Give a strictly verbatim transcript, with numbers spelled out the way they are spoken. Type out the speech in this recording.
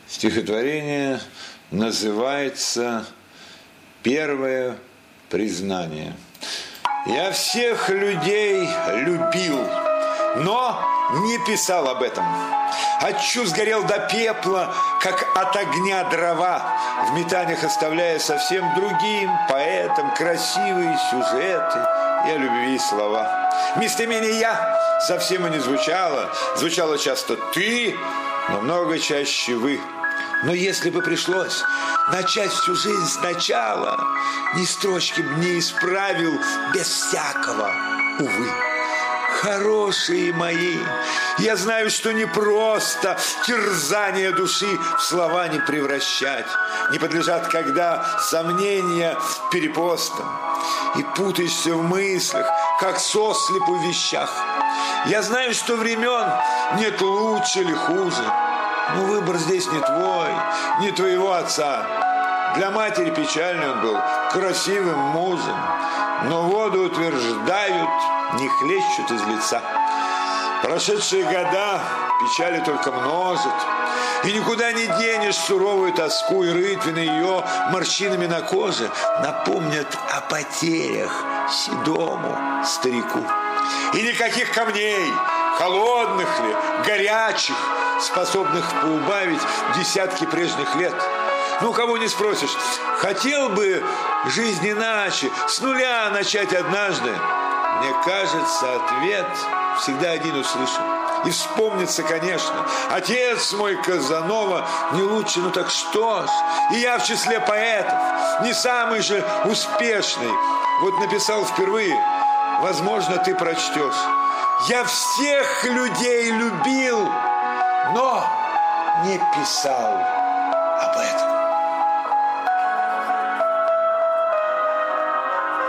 Стихотворение называется «Первое признание». Я всех людей любил, но не писал об этом. От чувств горел до пепла, как от огня дрова, в метаниях оставляя совсем другим поэтам красивые сюжеты и о любви слова. Местоимение «я» совсем и не звучало, звучало часто «ты», но много чаще «вы». Но если бы пришлось начать всю жизнь сначала, ни строчки б не исправил без всякого, увы. Хорошие мои, я знаю, что непросто терзание души в слова не превращать. Не подлежат, когда сомнения перепостом, и путаешься в мыслях, как сослепу в вещах. Я знаю, что времен нет лучше или хуже, но выбор здесь не твой, не твоего отца. Для матери печальный он был, красивым мужем, но воду утверждают, не хлещут из лица. Прошедшие года печали только множат, и никуда не денешь суровую тоску, и рытвины ее морщинами на коже напомнят о потерях седому старику. И никаких камней, холодных ли, горячих, способных поубавить десятки прежних лет. Ну, кого не спросишь, хотел бы жизнь иначе, с нуля начать однажды? Мне кажется, ответ всегда один услышу. И вспомнится, конечно, отец мой Казанова не лучше, ну так что ж, и я в числе поэтов, не самый же успешный. Вот написал впервые, возможно, ты прочтешь. Я всех людей любил, но не писал об этом.